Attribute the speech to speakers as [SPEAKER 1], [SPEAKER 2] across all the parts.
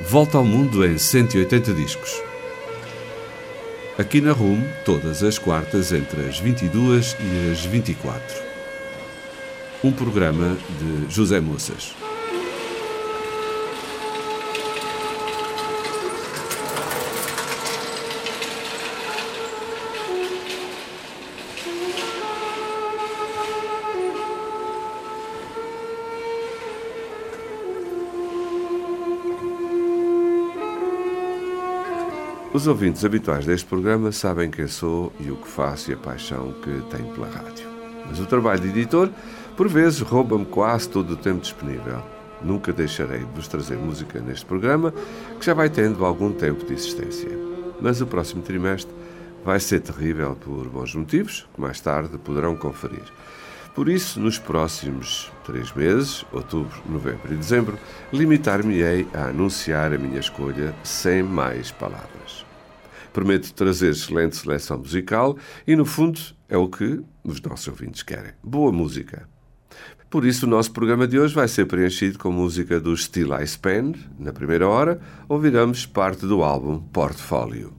[SPEAKER 1] Volta ao Mundo em 180 discos. Aqui na RUM, todas as quartas entre as 22 e as 24. Um programa de José Moças. Os ouvintes habituais deste programa sabem quem sou e o que faço e a paixão que tenho pela rádio. Mas o trabalho de editor, por vezes, rouba-me quase todo o tempo disponível. Nunca deixarei de vos trazer música neste programa, que já vai tendo algum tempo de existência. Mas o próximo trimestre vai ser terrível por bons motivos, que mais tarde poderão conferir. Por isso, nos próximos 3 meses, outubro, novembro e dezembro, limitar-me-ei a anunciar a minha escolha sem mais palavras. Prometo trazer excelente seleção musical e, no fundo, é o que os nossos ouvintes querem. Boa música. Por isso, o nosso programa de hoje vai ser preenchido com música do Still I Spend. Na primeira hora, ouviremos parte do álbum Portfólio.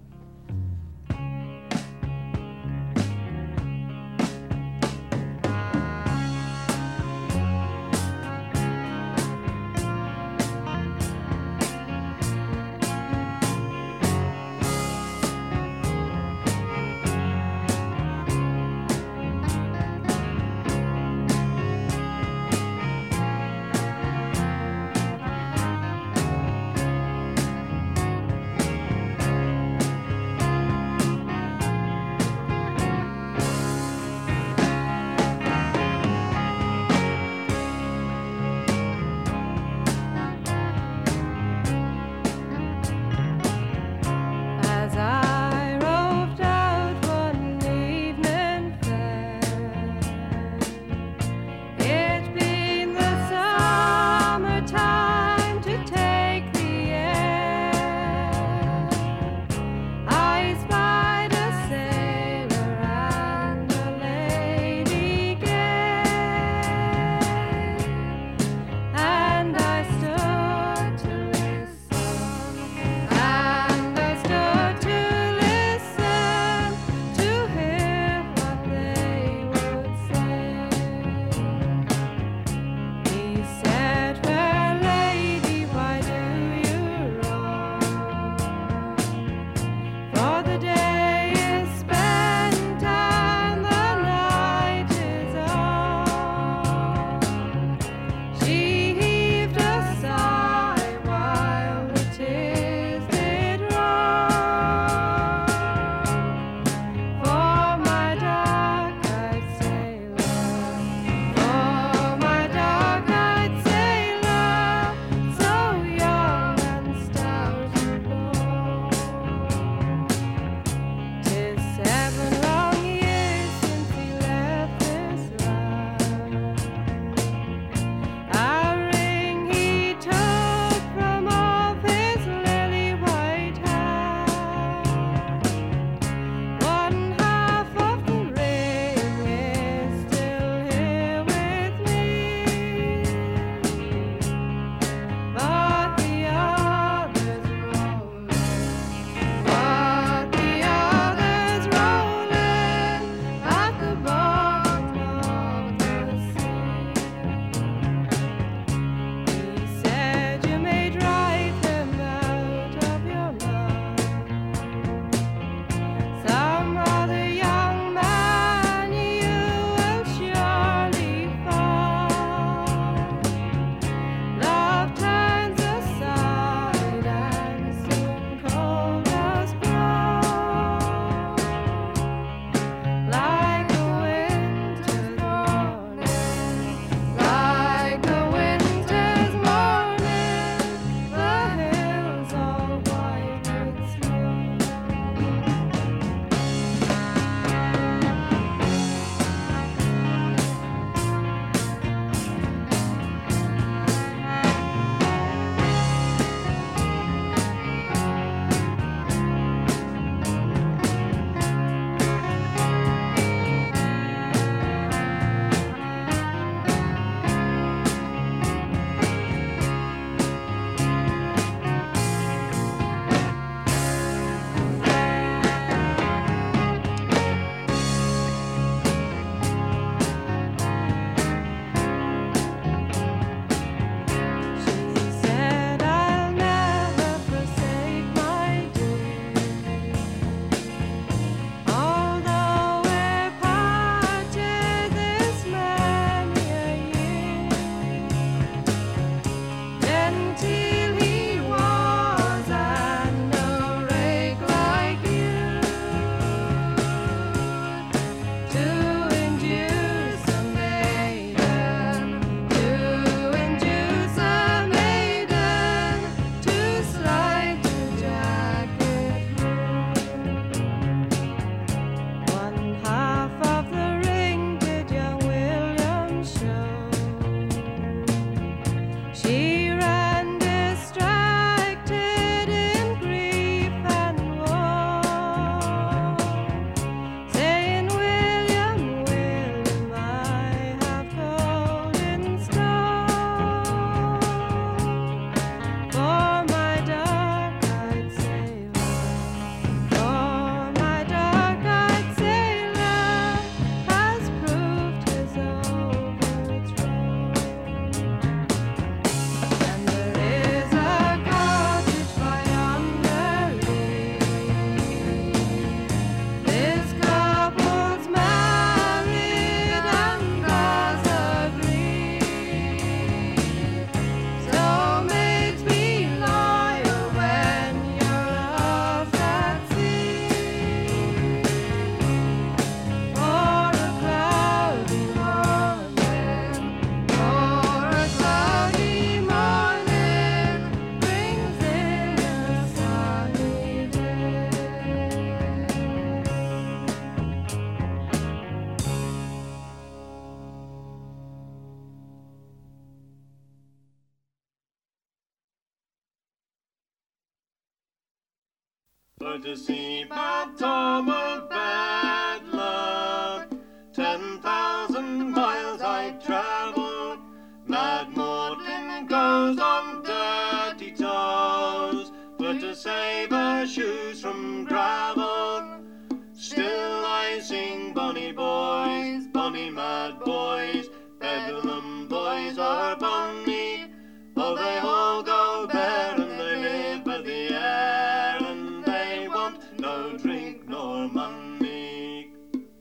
[SPEAKER 2] For to see Bad Tom of Bedlam, 10,000 miles I travel. Mad Maudlin goes on dirty toes, for to save her shoes from gravel. Still I sing bonny boys, bonny mad boys, Bedlam boys are bonny. Oh, they all go bare and they live by the air, and they want no drink nor money.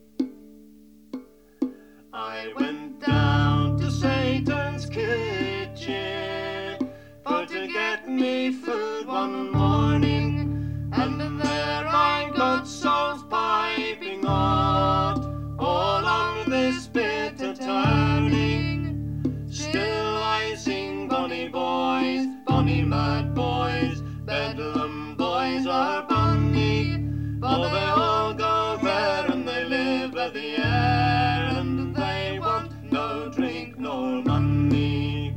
[SPEAKER 2] I went down to Satan's kitchen for to get me food one morning, and there I got souls piping hot all on this bit of turning. Still I sing bonny boys, bonny mad boys, Bedlam boys are bonny. Oh, they all go bare and they live by the air, and they want no drink nor money.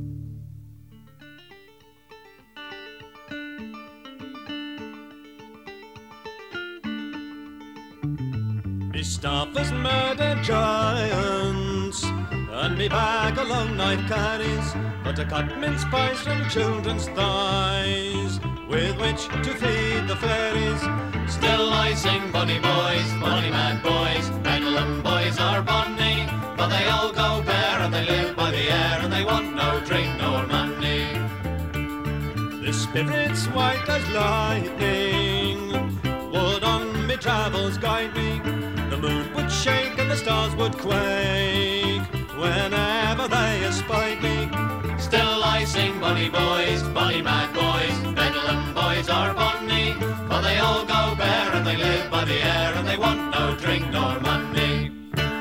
[SPEAKER 2] Me staff has murdered giants, and me bag a long knife carries, but to cut mince pies from children's thighs, with which to feed the fairies. Still I sing bonny boys, bonny mad boys, Bedlam boys are bonny, but they all go bare and they live by the air, and they want no drink nor money. The spirit's white as lightning would on me travels guide me. The moon would shake and the stars would quake whenever they espied me. Still I sing bonny boys, bonny mad boys, Bedlam boys are bonny, for they all go bare and they live by the air, and they want no drink nor money.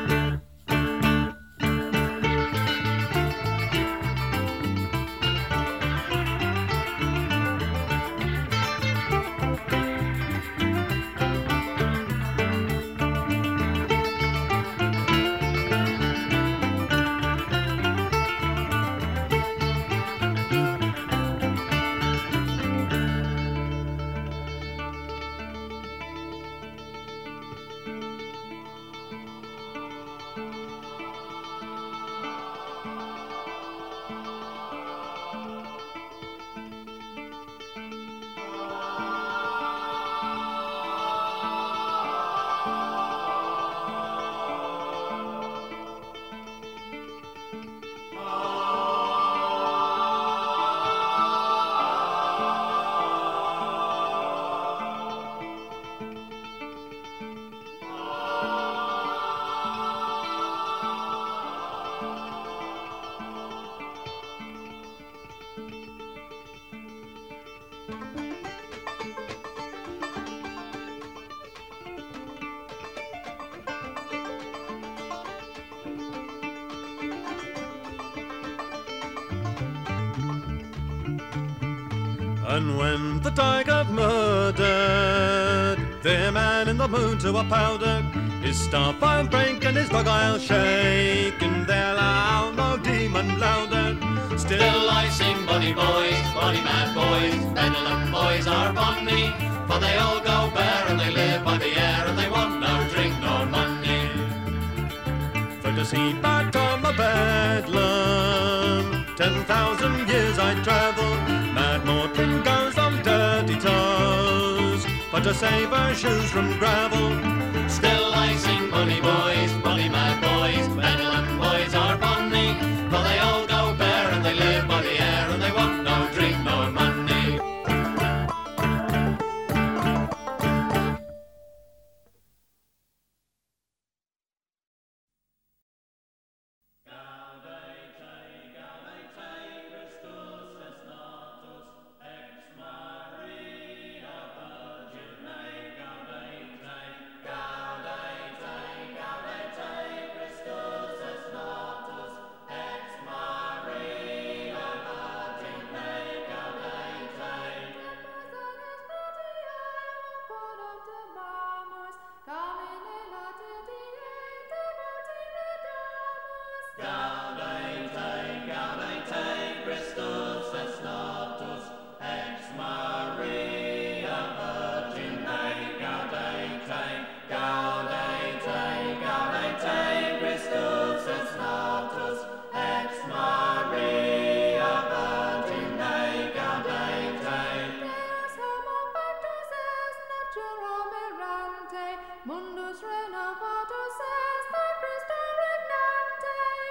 [SPEAKER 2] And when the tiger murdered the man in the moon to a powder, his staff I'll break and his dog I'll shake, and they'll howl no demon louder. Still I sing bonny boys, bonny mad boys, Bedlam boys are bonny, for they all go bare and they live by the air, and they want no drink nor money. For to see Bad Tom of Bedlam, 10,000 years I travel. Mad Maudlin goes on dirty toes, but to save her shoes from gravel. Still I sing bonny boys, bonny mad boys, Bedlam boys are bonny, for they all go bare and they live by the air, and they want no drink nor money. Christus es natus, ex Maria Virgin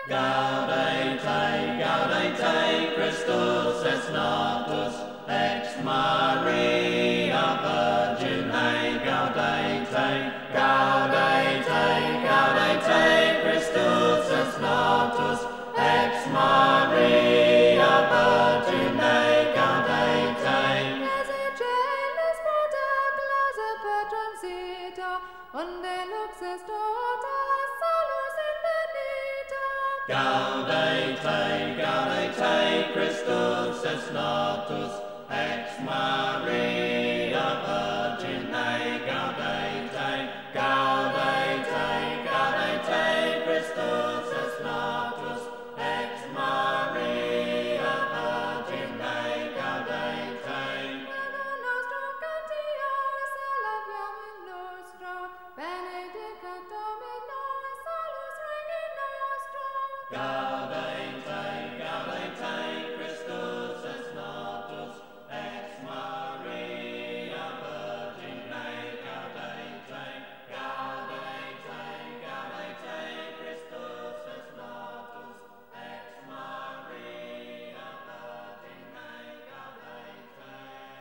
[SPEAKER 2] Gaudete, Christus es natus, ex Maria Virgine, gaudete, Christus es natus, ex Maria Virgine, gaudete.
[SPEAKER 3] Ezechelis paterclas a petrum sita, unde lux est tota salus in benita.
[SPEAKER 2] Gaudete, Christus es natus, ex Maria Virgine, gaudete, Christus es natus, ex Maria Virgine, gaudete.
[SPEAKER 3] Mena nostrum cantior salaviam in nostra, benedicat Dominus salus Regni nostra.
[SPEAKER 2] Gaudete, Christus es natus, ex Maria Virgine, gaudete, Christus es natus, ex Maria Virgine, gaudete.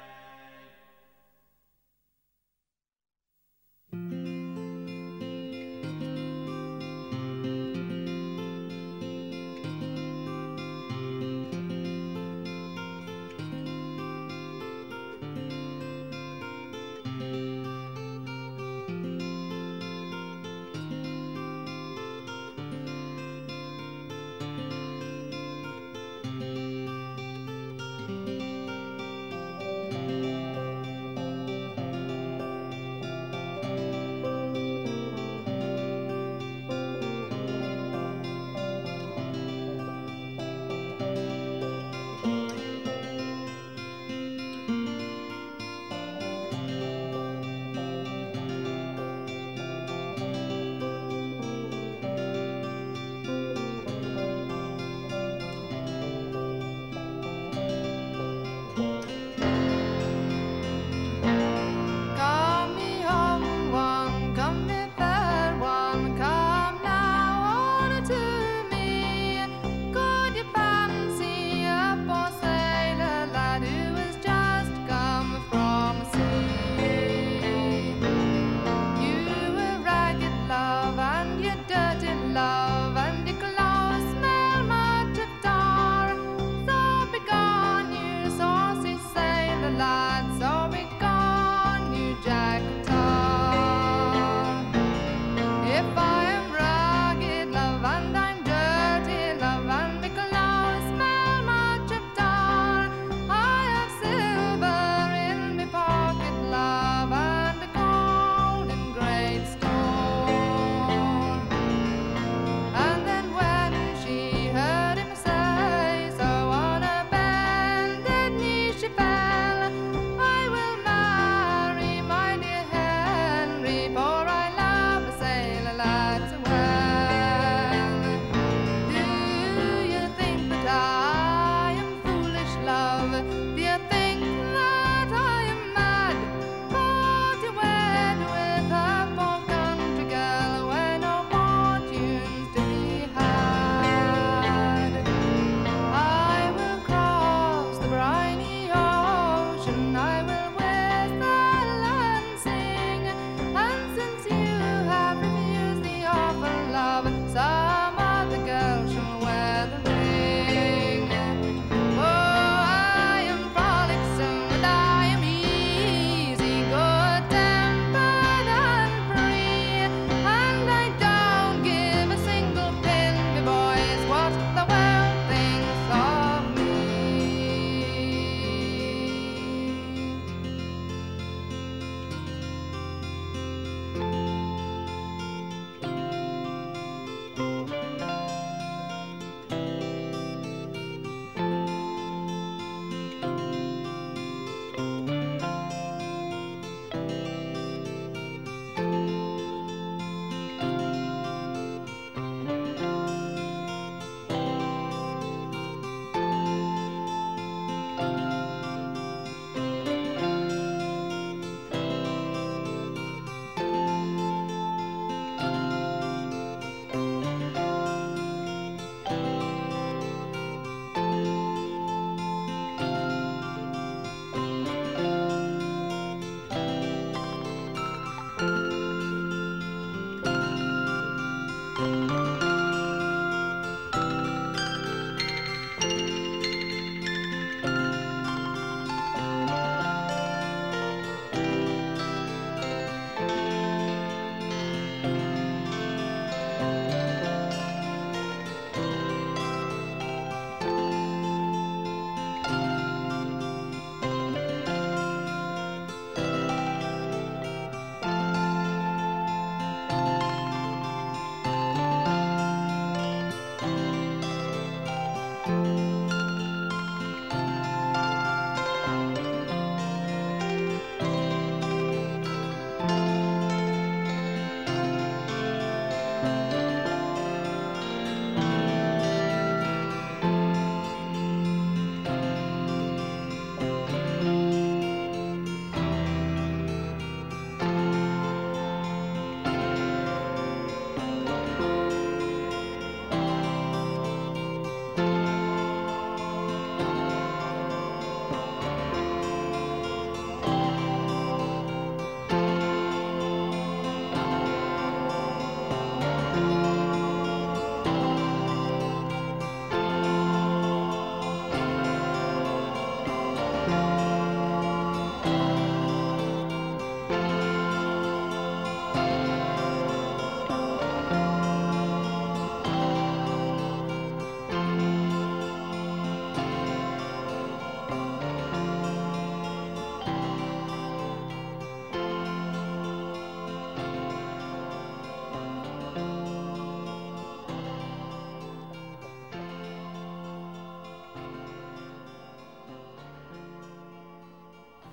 [SPEAKER 3] Come ye home one, come ye fair one, come now on to me. Could you fancy a poor sailor lad who has just come from sea? You a ragged love and you dirty love and your clothes smell much of tar. So be gone, you saucy sailor lad, so be gone, you Jack Tar. If I am ragged love and I'm dirty love and my clothes smell much of tar, I have silver in my pocket love and a golden great store.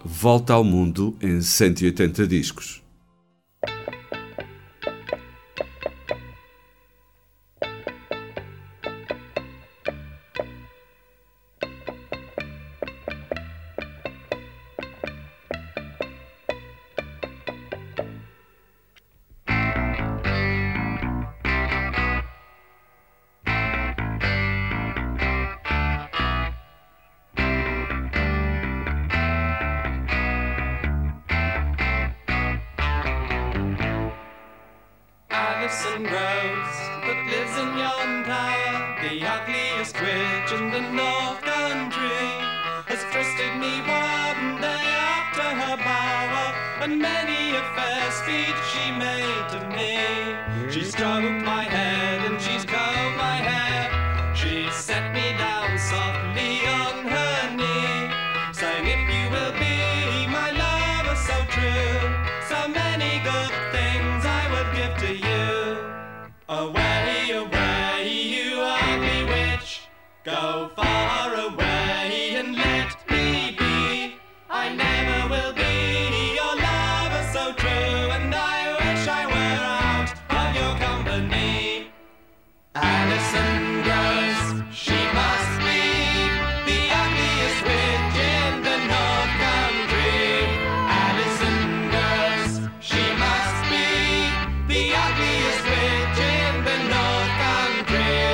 [SPEAKER 1] Volta ao Mundo em 180 discos.
[SPEAKER 2] Alison Gross, that lives in yon tower, the ugliest witch in the North Country, has trusted me one day after her bower, and many a fair speech she made to me. She stroked my head and she's combed my hair, she set me down softly on her knee, saying if you will be my lover so true, so many good things I would give to you. Away, away, you ugly witch, go far away and let me be. I never will be your lover so true, and I wish I were out of your company. Alison Gross, she must be the ugliest witch in the North Country. Alison Gross, she must be the ugliest witch in the North Country.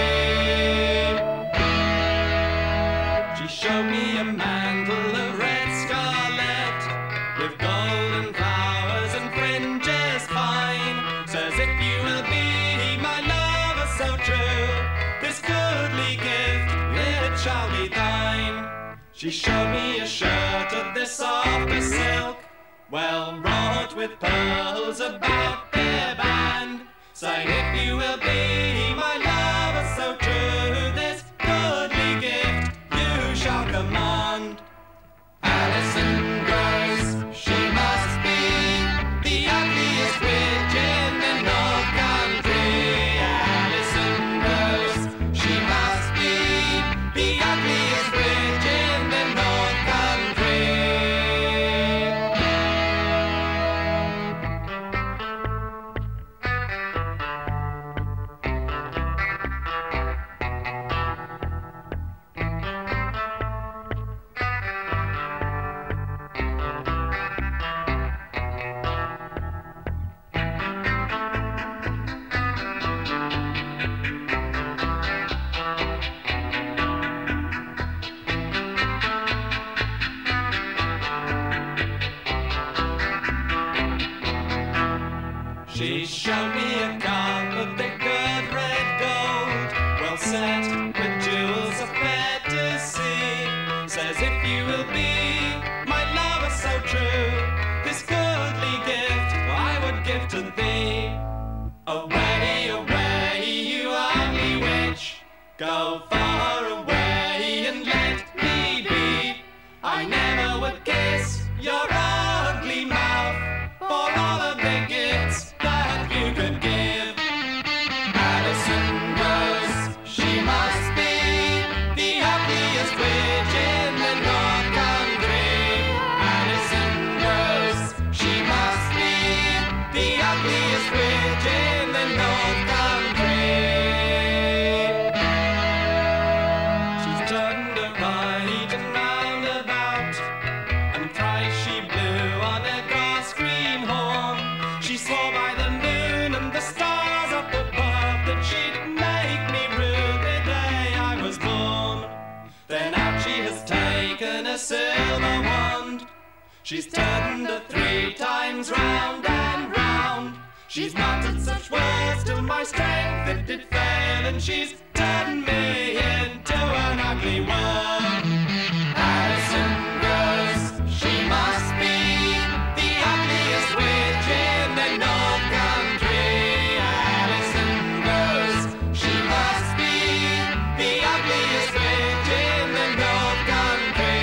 [SPEAKER 2] She showed me a mantle of red scarlet with golden flowers and fringes fine. Says if you will be my lover so true, this goodly gift it shall be thine. She showed me a shirt of the softest silk, well wrought with pearls about their band, saying if you will be my lover so true, this goodly gift you shall command. Alison Gross, she must be the ugliest witch in the North Country. Alison Gross, she must be the ugliest witch in the North Country. She showed me a cup of the good red gold, well set with jewels of fair to see. Says if you will be my lover so true, this goodly gift I would give to thee. Away, away, you ugly witch, go far away and let me be. I never would kiss your ugly mouth for all of the gifts that you could give. Alison Gross, she must be the ugliest witch in the North Country. Alison Gross, she must be the ugliest witch in the North Country. She's turned a right and round about, and thrice she blew on a grass green horn. She swore by the moon and the stars up above that she'd make me rue the day I was born. Then out she has taken a silver wand, she's turned her 3 times round and round. She's muttered such words till my strength it did fail, and she's turned me into an ugly worm. Alison Gross, she must be the ugliest witch in the North Country. Alison Gross, she must be the ugliest witch in the North Country.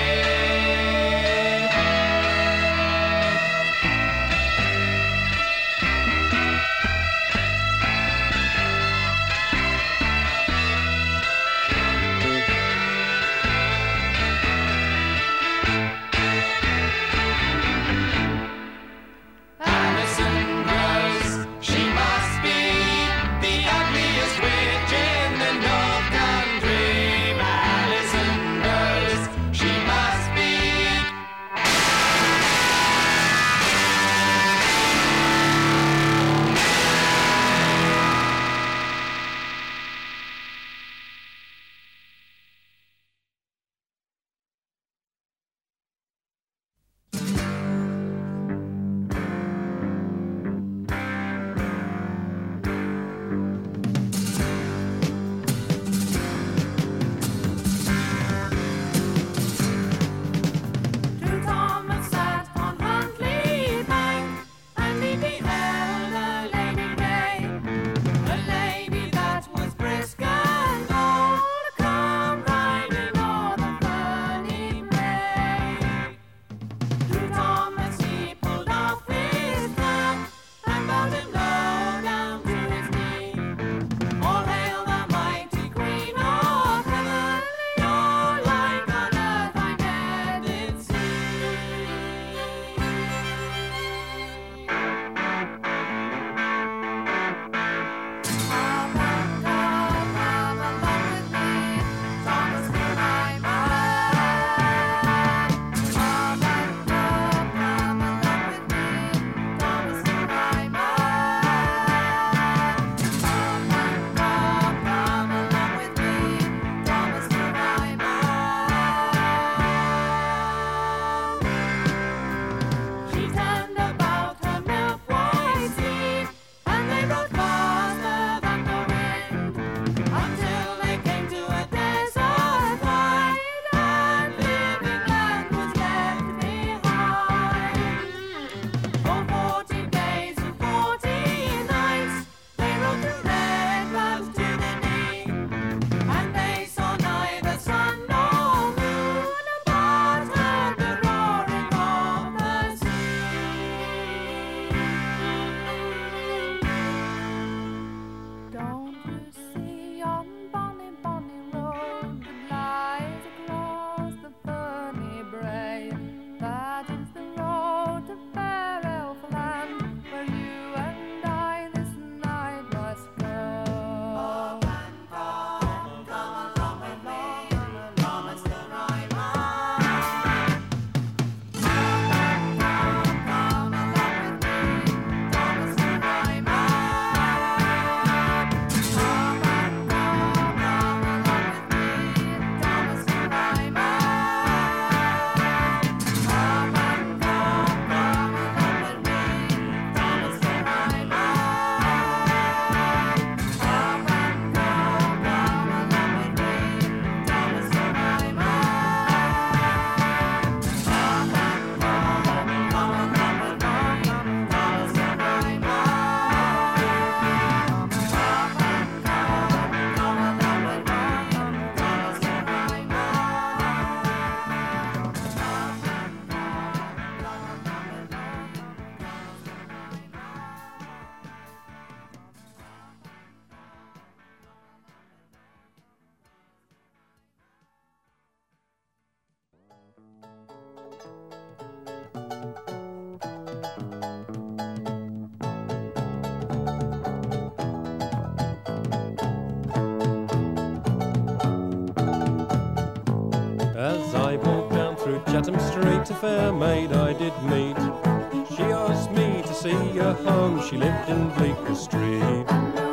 [SPEAKER 4] a fair maid I did meet. She asked me to see her home. She lived in Bleecker Street.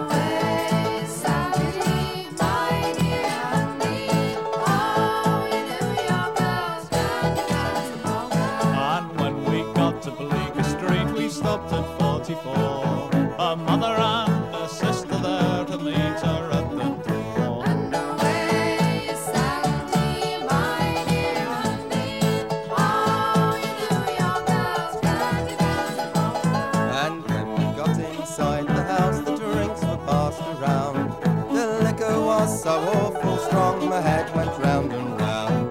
[SPEAKER 2] And when we got to Bleecker Street, we stopped at 44. Her mother and her sister there to meet her at the door.
[SPEAKER 5] And when we got inside the house, the drinks were passed around. The liquor was so awful strong, my head went round and round.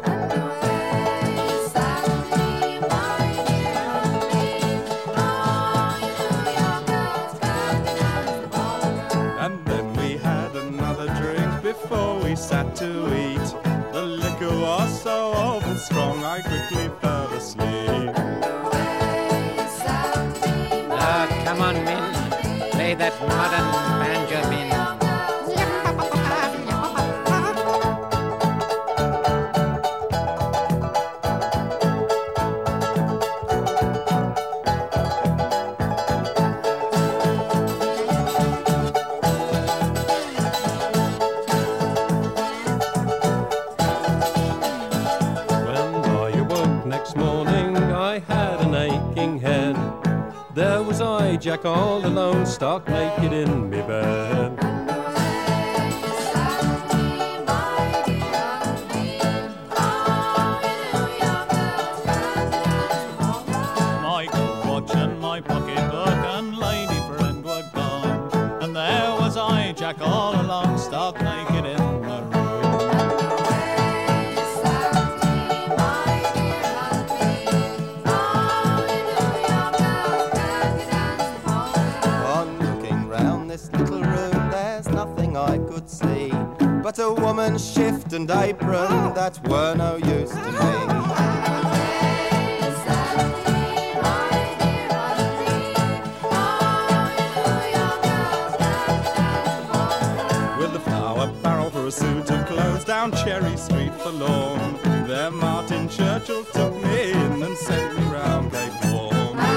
[SPEAKER 2] And then we had another drink before we sat to eat. The liquor was so awful strong, I quickly fell asleep.
[SPEAKER 6] Come on, men. Play that modern banjo, men.
[SPEAKER 4] When I awoke next morning, I had an aching head. There was I, Jack, all alone, stark naked in me bed.
[SPEAKER 2] My gold watch and my pocketbook and lady friend were gone. And there was I, Jack, all alone, stark naked in the room.
[SPEAKER 5] On looking round this little room, there's nothing I could see but a woman's shift and apron that were no use to me.
[SPEAKER 2] With a flour barrel for a suit of clothes down Cherry Street forlorn. There Martin Churchill took me in and sent me round Cape Horn.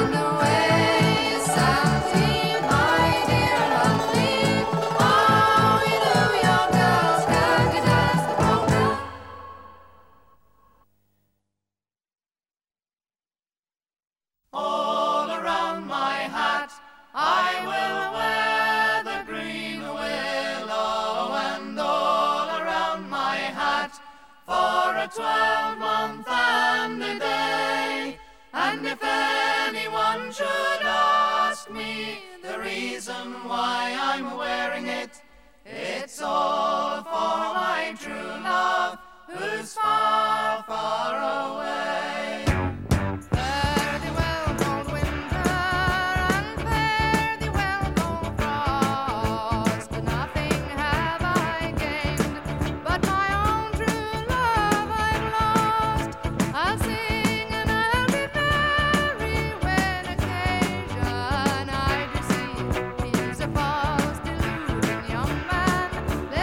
[SPEAKER 3] All around my hat I will wear the green willow, and all around my hat for a 12-month and a day. And if anyone should ask me the reason why I'm wearing it, it's all for my true love who's far, far away. Fare thee well, cold winter, and fare thee well, cold frost. Nothing have I gained, but my own true love I've lost. I'll sing and I'll be merry when occasion I do see. He's a false, deluding young man,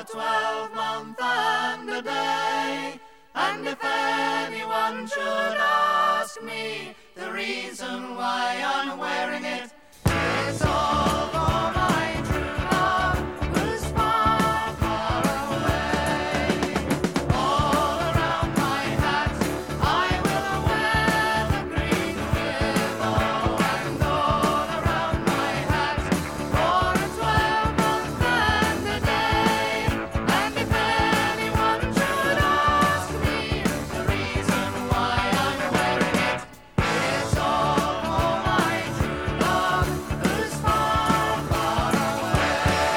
[SPEAKER 7] 12-month and a day. And if anyone should ask me the reason why I'm wearing it, it's all for my true love who's far, far away. All around my hat I will wear the green willow, and all around my hat for a 12-month and a day. And if anyone should ask me the reason why I'm wearing it, it's all for my true love who's far, far away.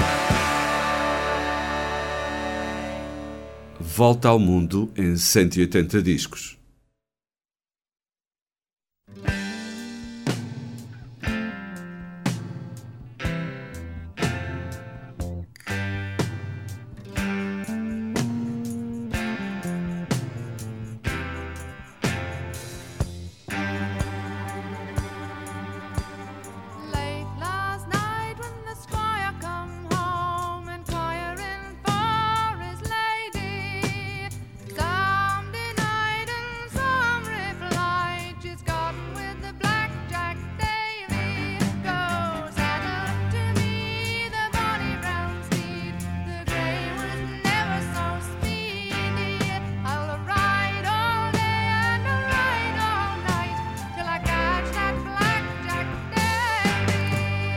[SPEAKER 1] Volta ao mundo em 180 discos.
[SPEAKER 3] Late last night when the squire come home, inquiring for his lady, some denied and some replied, she's gotten with the blackjack Davy. Go saddle to me the bonny brown steed, the grey was never so speedy. I'll ride all day and I'll ride all night till I catch that blackjack Davy.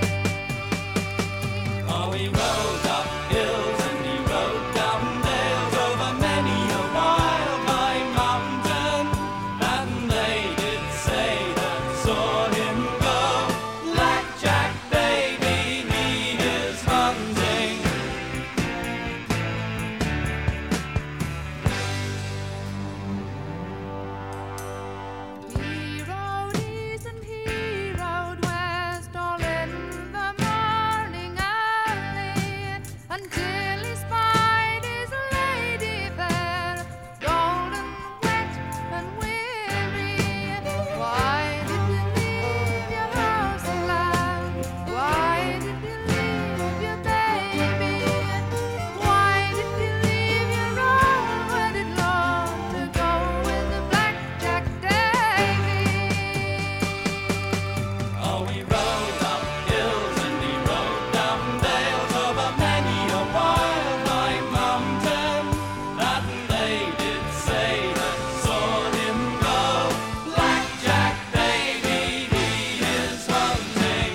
[SPEAKER 7] Oh, he rode up hills and he rode down dales over many a wild high mountain, and they did say that saw him go, Blackjack Davy he is hunting.
[SPEAKER 3] He rode east and he rode west, all in the morning early, until he spied his lady fair, golden, wet, and weary. Why did you leave your house, lad? Why did you leave your baby? Why did you leave your own wedded love to go with the blackjack Davy?
[SPEAKER 7] Oh, he rode up hills and he rode down dales over many a wild high mountain, and they did say that saw him go, Blackjack Davy he is hunting.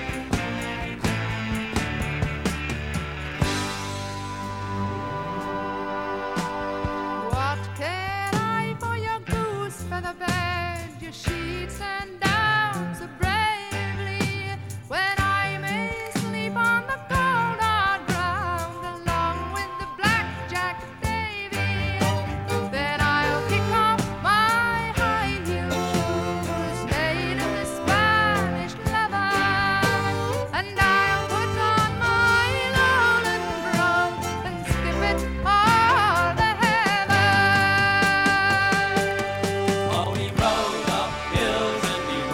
[SPEAKER 3] What care I for your goose feather bed, your sheets and down so bravely, when I may sleep on the cold hard ground along with the blackjack Davy? Then I'll kick off my high heel shoes made of the Spanish leather, and I'll put on my lowland brogue and skip it all the heather.
[SPEAKER 7] Oh, he rode up hills and he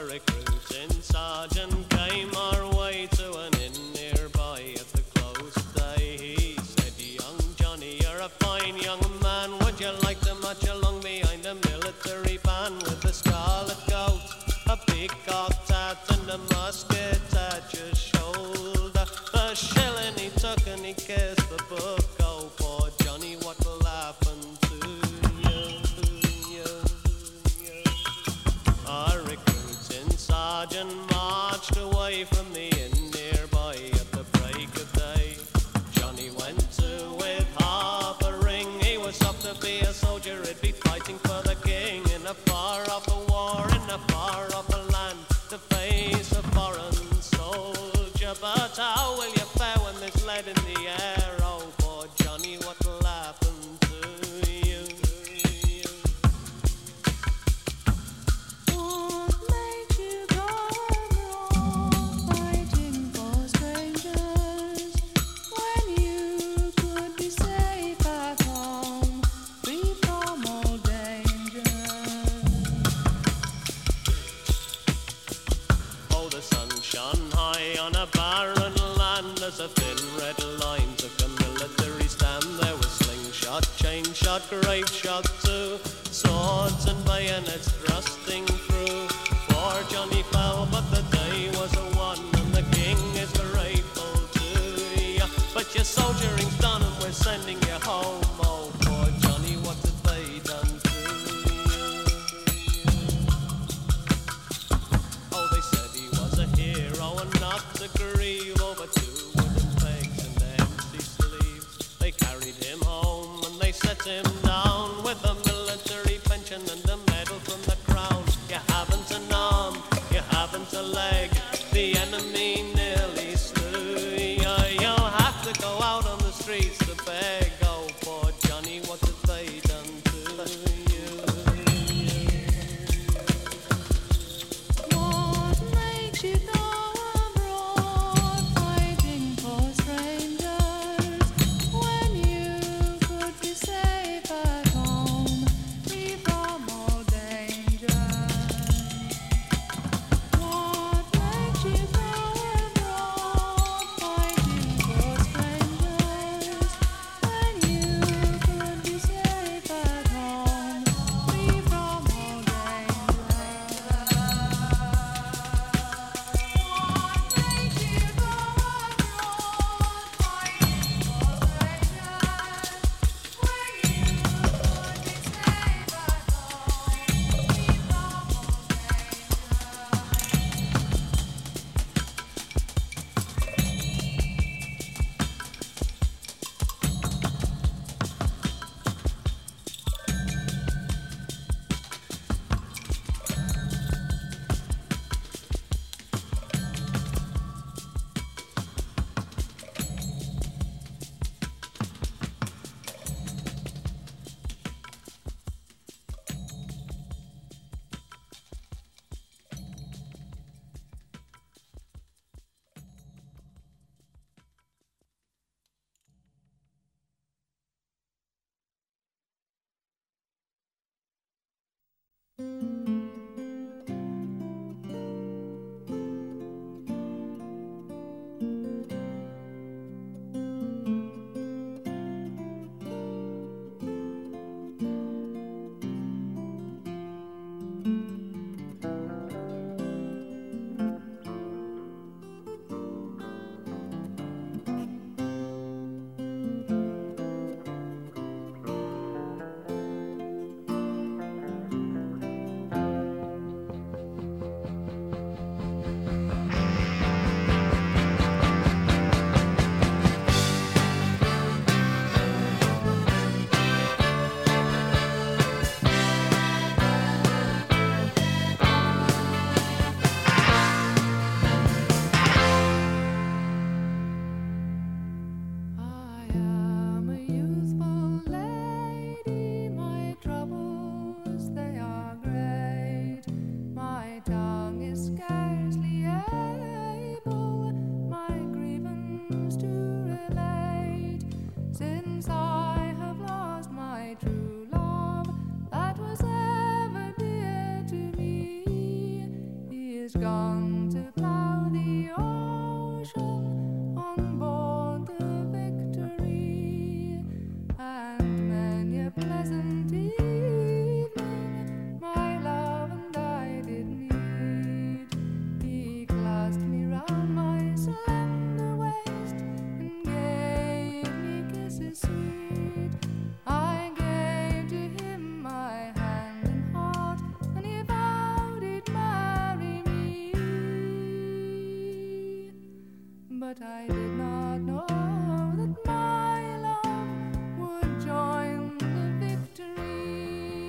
[SPEAKER 4] A recruiting sergeant came our way to an inn nearby at the close of day. He said, young Johnny, you're a fine young man. Would you like to march along behind a military band with a scarlet coat, a peacock hat and a musket at your shoulder? The shilling he took and he kissed the book. Oh, poor Johnny, what will happen to you? Our recruiting sergeant marched away from the inn nearby at the break of day. Johnny went to with half a ring. He was up to be a soldier, he'd be fighting for the king in a far-off war, in a far-off land, to face a foreign soldier. But how will you fare when there's lead in the air? Oh, poor Johnny, what will happen to you?
[SPEAKER 3] What made you go abroad fighting for strangers when you could be safe at home, free from all danger?
[SPEAKER 4] Oh, the sun shone high on a barren land as a thin red line took a military stand. There was slingshot, chain shot, grape shot too, swords and bayonets thrusting through. Poor Johnny fell, but the day was a one, and the king is grateful to you. But your soldiering's done and we're sending you home. Oh, poor Johnny, what have they done to you? Oh, they said he was a hero and not to grieve over two wooden pegs and empty sleeves. They carried him home and they set him down with a military pension and a medal from the crown. You haven't an arm, you haven't a leg, the enemy nearly slew you. You'll have to go out on the streets to beg. Oh, poor Johnny, what have they done to you?
[SPEAKER 3] What made you go abroad fighting for strangers when you could be safe at home, free from all danger? What made you go has gone to plough the ocean on board the Victory, and many a pleasant evening my love and I did meet. He clasped me round my slender waist and gave me kisses sweet. I gave to him my hand and heart, and he vowed he'd marry me. But I did not know that my love would join the Victory.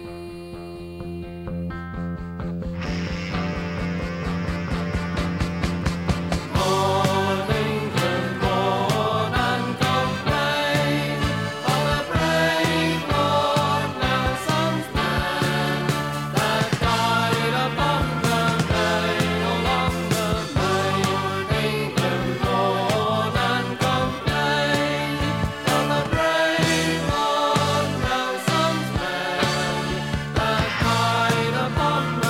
[SPEAKER 7] Born England, born and complain of the brave Lord Nelson's men that died upon the main, along the main. England, born and complain of the brave Lord Nelson's men that died upon the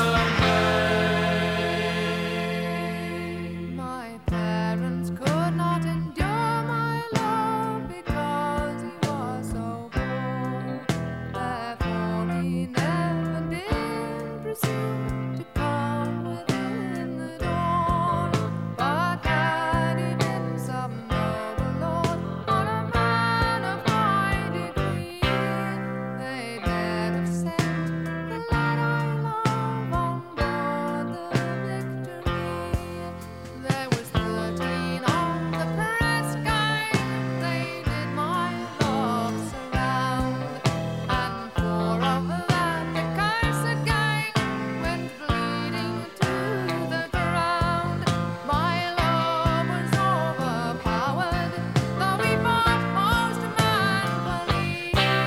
[SPEAKER 7] main.
[SPEAKER 3] My parents could not endure my love because he was so poor. Therefore he never did presume to come within the door. But had he been some noble lord or a man of high degree, they dared have sent the lad I love on board the Victory. There was 13 on the press gang, they did my love surround, and 4 of that accursed gang went bleeding to the ground. My love was overpowered, though he fought most manfully.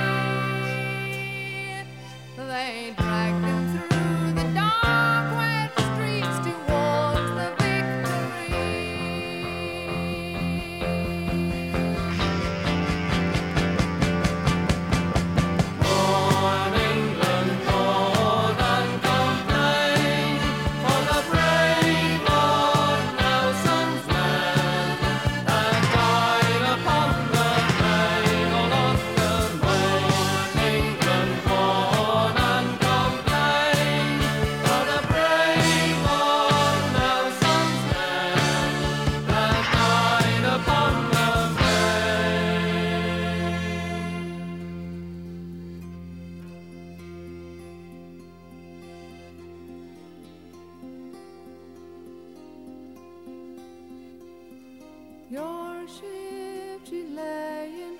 [SPEAKER 3] They dragged him through the dark wet streets towards the Victory.
[SPEAKER 7] Born England, born and complain for the brave Lord Nelson's men that died upon the main, along the main. England, born and complain for the brave Lord Nelson's men that died upon the main.
[SPEAKER 3] Your ship, she lay in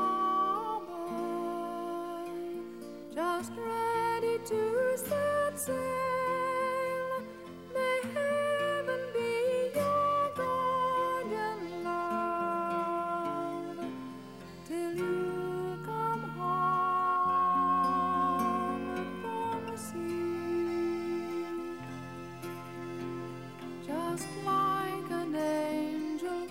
[SPEAKER 3] harbor, just ready to set sail. May heaven be your guardian, love, till you come home from the sea. Just like an angel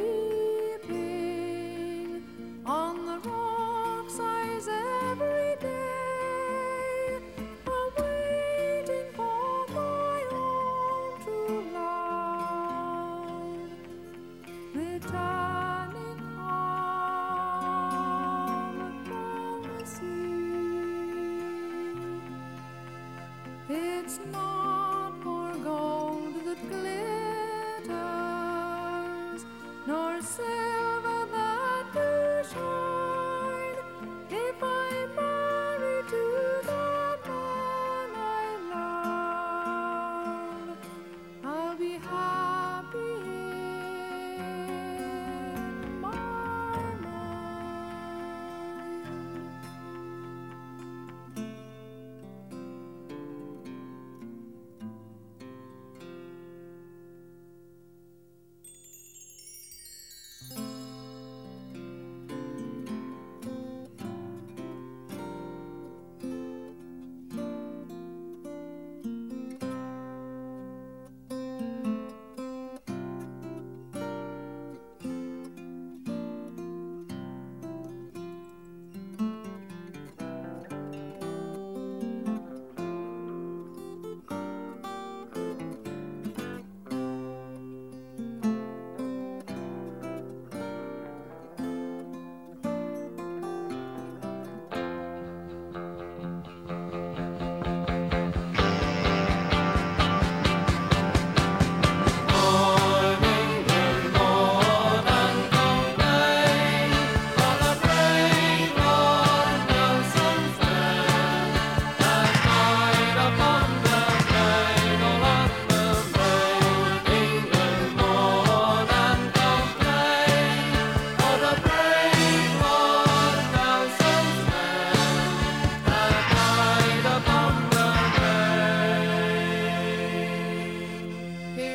[SPEAKER 3] weeping on the rocks eyes every day, awaiting for my own true love, returning home from the sea. It's not for gold that glitters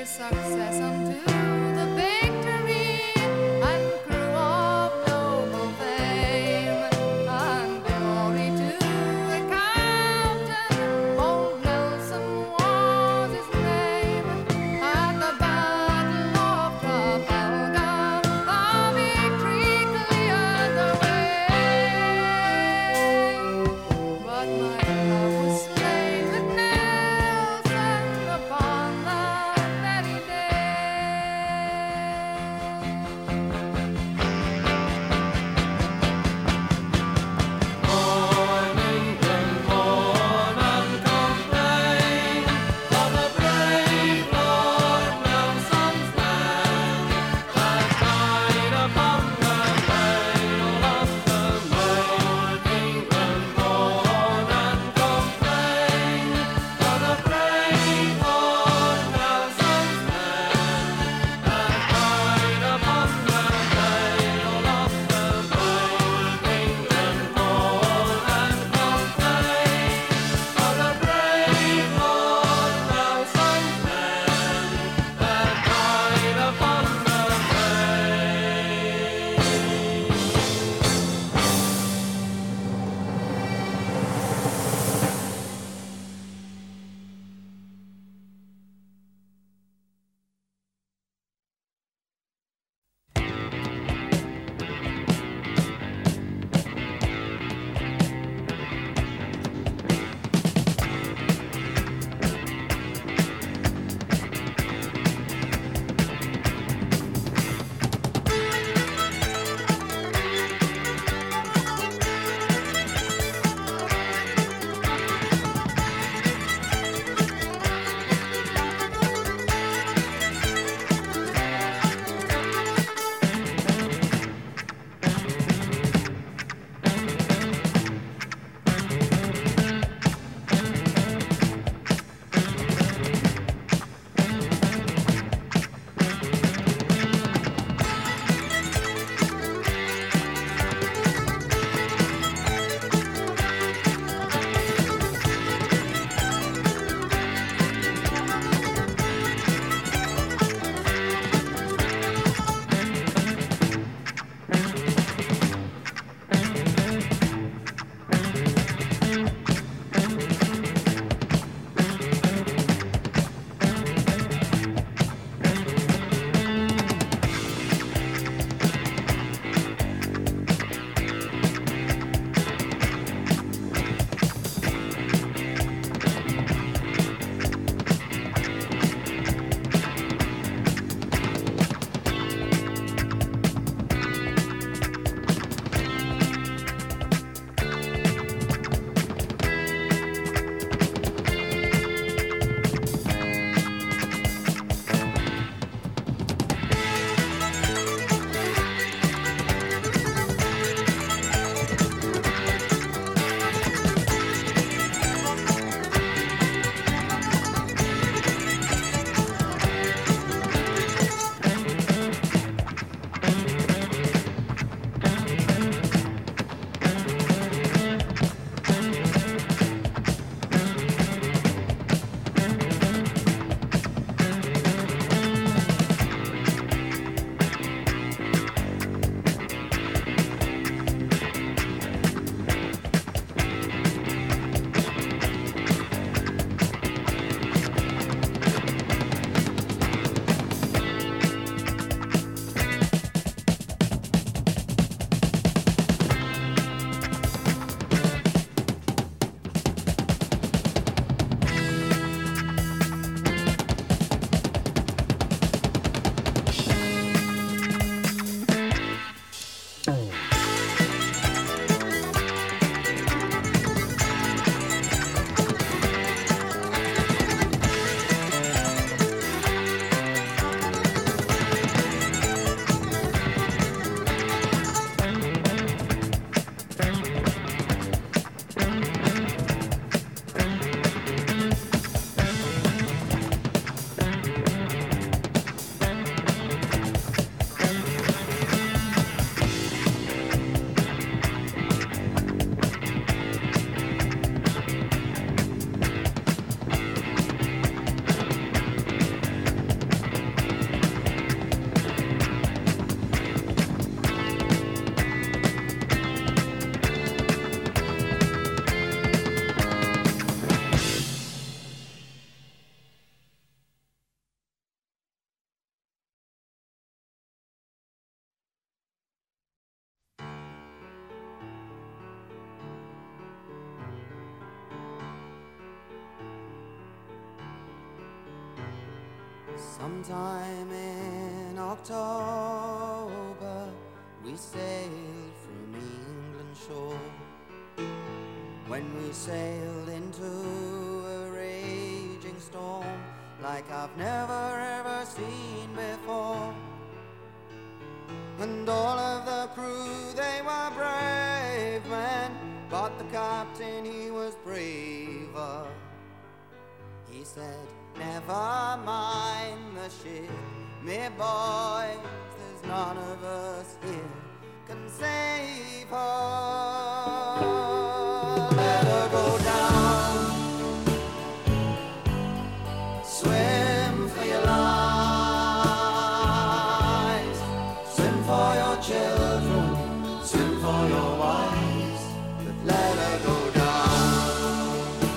[SPEAKER 3] success unto the victory and crew of noble fame, and glory to the captain. Old Nelson was his name. At the Battle of Trafalgar, the victory cleared the way. But my love was slain with Nelson upon that very day.
[SPEAKER 5] Sometime in October we sailed from England shore. When we sailed into a raging storm like I've never ever seen before. And all of the crew, they were brave men, but the captain, he was braver. He said, never mind the ship, me boys, there's none of us here can save her. Let her go down, swim for your lives, swim for your children, swim for your wives, but let her go down,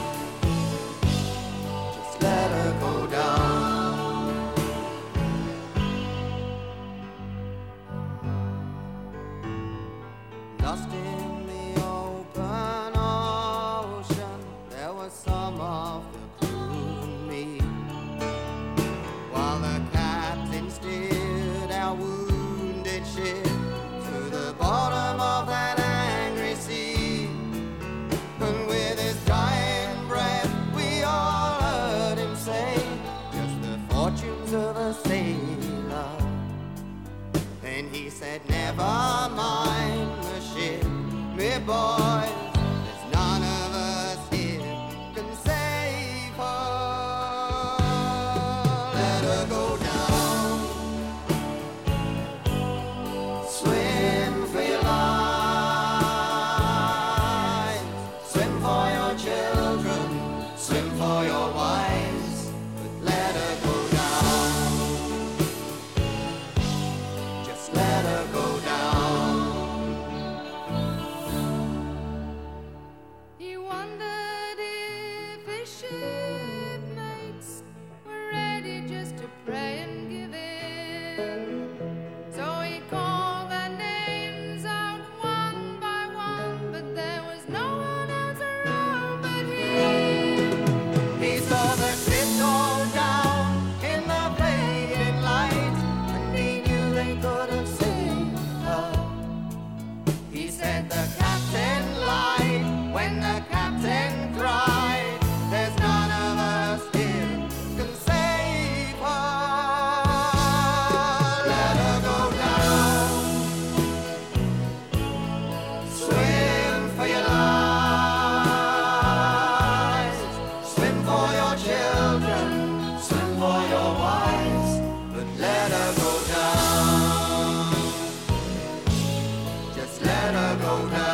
[SPEAKER 5] just let her go down. Lost in the open ocean, there was some of the crew and me, while the captain steered our wounded ship to the bottom of that angry sea. And with his dying breath, we all heard him say, just the fortunes of a sailor. Then he said, never mind the ship, me boys, there's none of us here can save her. Let her go down, swim for your lives, swim for your children, swim for your wives, but let her go down, just let her go down.
[SPEAKER 3] He wondered if his shipmates were ready just to pray and give in. So he called their names out one by one, but there was no one else around but
[SPEAKER 5] He saw the ship go down in the fading light, and he knew they could have saved her. He said the captain lied when the captain cried, there's none of us here can save her. Let her go down, swim for your lives, swim for your children, swim for your wives, but let her go down, just let her go down.